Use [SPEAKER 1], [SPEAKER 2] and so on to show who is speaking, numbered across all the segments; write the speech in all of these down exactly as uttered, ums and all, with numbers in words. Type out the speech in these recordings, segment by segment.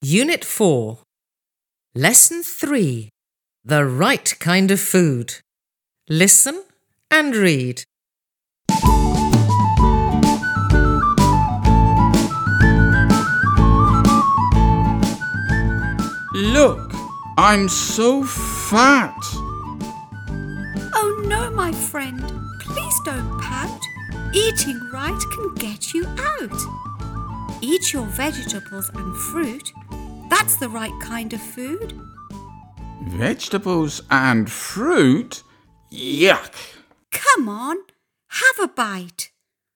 [SPEAKER 1] Unit four. Lesson three. The right kind of food. Listen and read.
[SPEAKER 2] Look, I'm so fat.
[SPEAKER 3] Oh no, my friend, please don't pout. Eating right can get you out. Eat your vegetables and fruit. That's the right kind of food.
[SPEAKER 2] Vegetables and fruit? Yuck!
[SPEAKER 3] Come on, have a bite.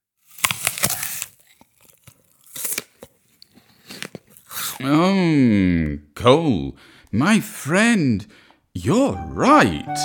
[SPEAKER 2] Oh, Cole, my friend, you're right.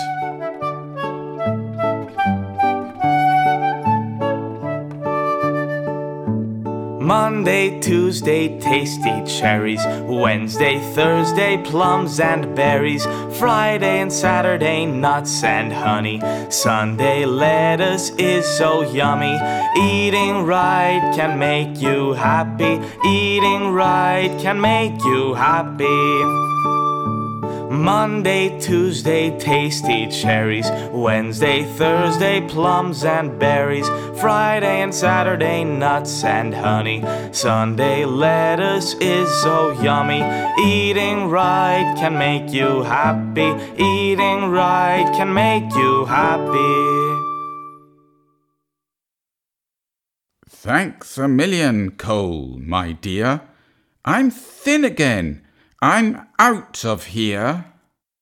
[SPEAKER 4] Monday, Tuesday, tasty cherries. Wednesday, Thursday, plums and berries. Friday and Saturday, nuts and honey. Sunday, lettuce is so yummy. Eating right can make you happy. Eating right can make you happy. Monday, Tuesday, tasty cherries. Wednesday, Thursday, plums and berries. Friday and Saturday, nuts and honey. Sunday, lettuce is so yummy. Eating right can make you happy. Eating right can make you happy.
[SPEAKER 2] Thanks a million, Cole, my dear. I'm thin again. I'm out of here.